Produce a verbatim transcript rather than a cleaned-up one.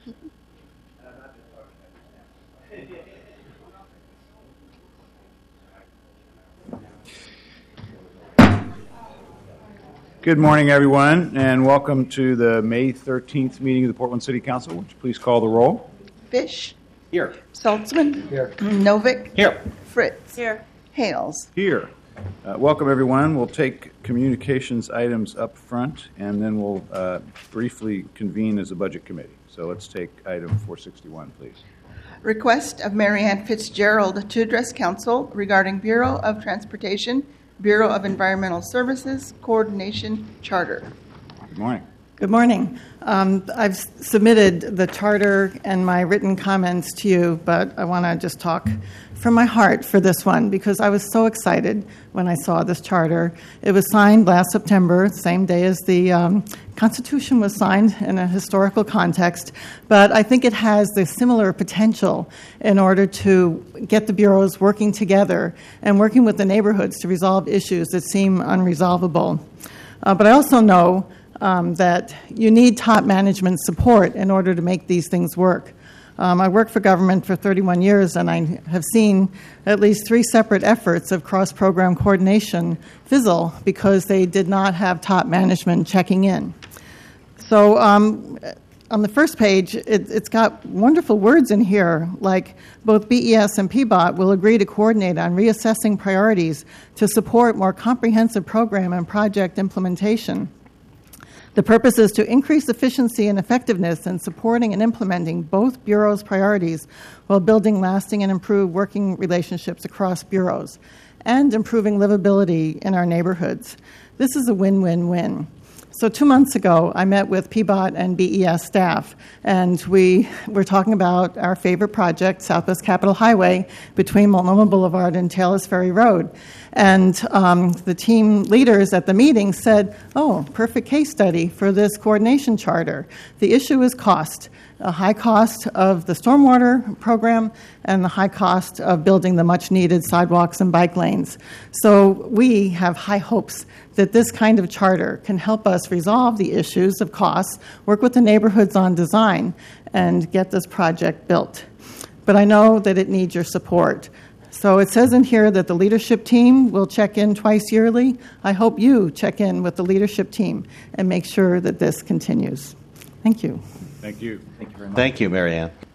Good morning, everyone, and welcome to the May thirteenth meeting of the Portland City Council. Would you please call the roll? Fish. Here. Saltzman. Here. Novick. Here. Fritz. Here. Hales. Here. Uh, welcome, everyone. We'll take communications items up front, and then we'll uh, briefly convene as a budget committee. So let's take item four sixty-one, please. Request of Mary Ann Fitzgerald to address council regarding Bureau of Transportation, Bureau of Environmental Services Coordination Charter. Good morning. Good morning. Um, I've submitted the charter and my written comments to you, but I want to just talk from my heart for this one because I was so excited when I saw this charter. It was signed last September, same day as the um, Constitution was signed in a historical context, but I think it has the similar potential in order to get the bureaus working together and working with the neighborhoods to resolve issues that seem unresolvable. Uh, but I also know Um, that you need top management support in order to make these things work. Um, I worked for government for thirty-one years, and I have seen at least three separate efforts of cross-program coordination fizzle because they did not have top management checking in. So um, on the first page, it, it's got wonderful words in here, like both B E S and P B O T will agree to coordinate on reassessing priorities to support more comprehensive program and project implementation. The purpose is to increase efficiency and effectiveness in supporting and implementing both bureaus' priorities while building lasting and improved working relationships across bureaus and improving livability in our neighborhoods. This is a win-win-win. So two months ago, I met with P B O T and B E S staff, and we were talking about our favorite project, Southwest Capitol Highway, between Multnomah Boulevard and Taylor's Ferry Road. And um, the team leaders at the meeting said, oh, perfect case study for this coordination charter. The issue is cost, a high cost of the stormwater program and the high cost of building the much-needed sidewalks and bike lanes. So we have high hopes that this kind of charter can help us resolve the issues of costs, work with the neighborhoods on design, and get this project built. But I know that it needs your support. So it says in here that the leadership team will check in twice yearly. I hope you check in with the leadership team and make sure that this continues. Thank you. Thank you. Thank you very much. Thank you, Mary Ann.